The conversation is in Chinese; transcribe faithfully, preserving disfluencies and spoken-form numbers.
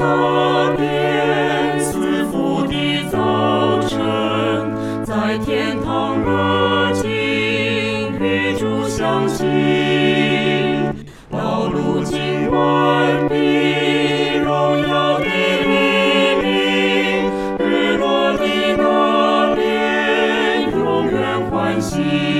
那边赐福的早晨，在天堂热情与主相亲，道路经完毕，荣耀的黎明，日落的那边永远欢喜。